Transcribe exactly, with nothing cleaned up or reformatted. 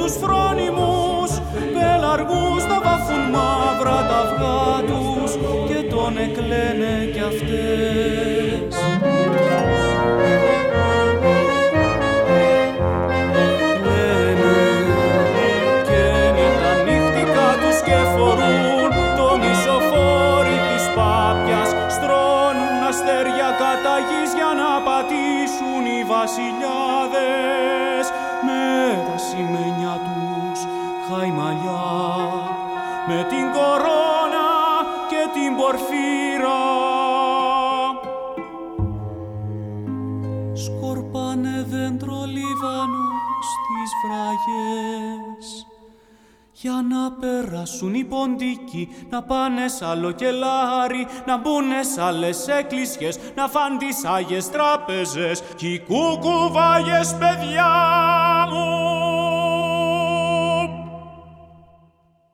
τους φρόνιμους, πελαργούς να βάφουν μαύρα τα αυγά τους και τον εκλαίνε κι αυτές. Κλαίνε και είναι τα νύχτικα τους και φορούν το μισοφόρι της πάπιας, στρώνουν αστέρια κατά γης για να πατήσουν οι βασιλιάδες με τα σημαίνια τους χαϊμαλιά, με την κορώνα και την πορφύρα. Σκορπάνε δέντρο Λίβανο στις βραγές για να περάσουν οι ποντικοί, να πάνε σ' άλλο κελάρι, να μπουνε σ' άλλες εκκλησιές, να φαν τις Άγιες Τράπεζες κι οι κουκουβάγες παιδιά.